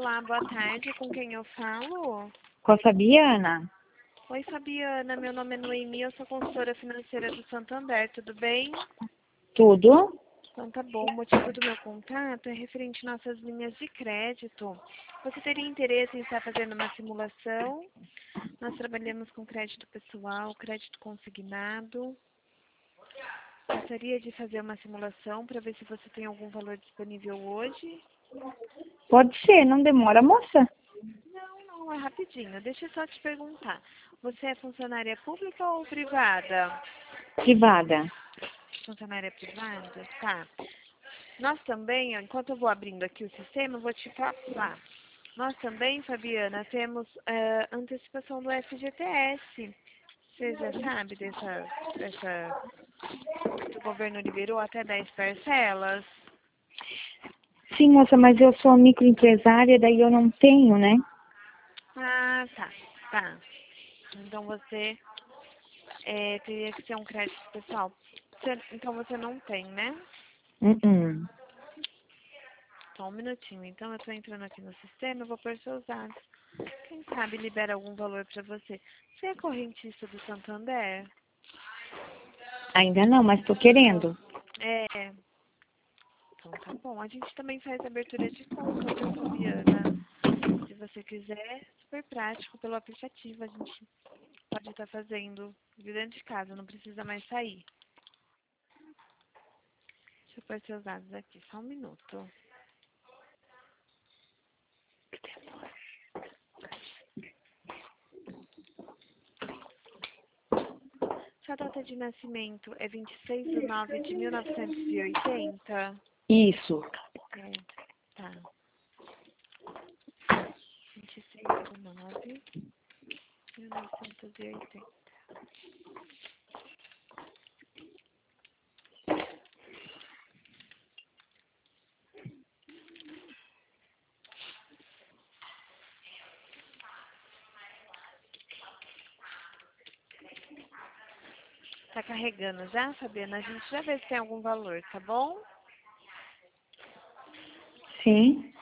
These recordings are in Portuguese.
Olá, boa tarde. Com quem eu falo? Com a Fabiana? Oi, Fabiana. Meu nome é Noemi. Eu sou consultora financeira do Santander. Tudo bem? Tudo? Então tá bom. O motivo do meu contato é referente às nossas linhas de crédito. Você teria interesse em estar fazendo uma simulação? Nós trabalhamos com crédito pessoal, crédito consignado. Gostaria de fazer uma simulação para ver se você tem algum valor disponível hoje? Pode ser, não demora, moça? Não, é rapidinho. Deixa eu só te perguntar. Você é funcionária pública ou privada? Privada. Funcionária privada? Tá. Nós também, ó, enquanto eu vou abrindo aqui o sistema, eu vou te falar. Nós também, Fabiana, temos antecipação do FGTS. Você já sabe que o governo liberou até 10 parcelas? Sim, moça, mas eu sou microempresária, daí eu não tenho, né? Ah, tá. Então você teria que ser um crédito pessoal. Então você não tem, né? Uh-uh. Só um minutinho. Então eu tô entrando aqui no sistema, eu vou pôr seus dados. Quem sabe libera algum valor pra você. Você é correntista do Santander? Ainda não, mas tô querendo. É. Então tá bom. A gente também faz abertura de conta, viu, Fabiana? Se você quiser, super prático pelo aplicativo. A gente pode estar fazendo de dentro de casa, não precisa mais sair. Deixa eu pôr seus dados aqui, só um minuto. Sua data de nascimento é 26/9/1980? Isso. É, tá. 26/9/1980. Tá carregando já, Fabiana? A gente já vê se tem algum valor, tá bom? Sim.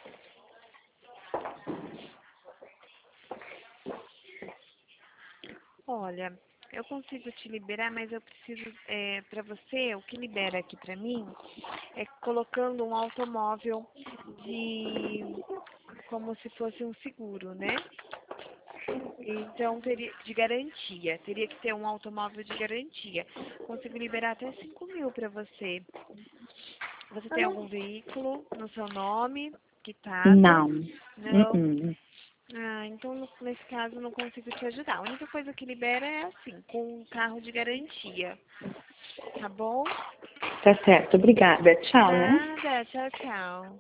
Olha, eu consigo te liberar, mas eu preciso, para você, o que libera aqui para mim é colocando um automóvel como se fosse um seguro, né? Então, de garantia, teria que ter um automóvel de garantia. Consigo liberar até 5.000 para você. Você tem algum veículo no seu nome, quitado? Não. Não. Uh-uh. Ah, então nesse caso não consigo te ajudar. A única coisa que libera é assim, com um carro de garantia. Tá bom? Tá certo, obrigada. Tchau, né? Nada, tchau, tchau.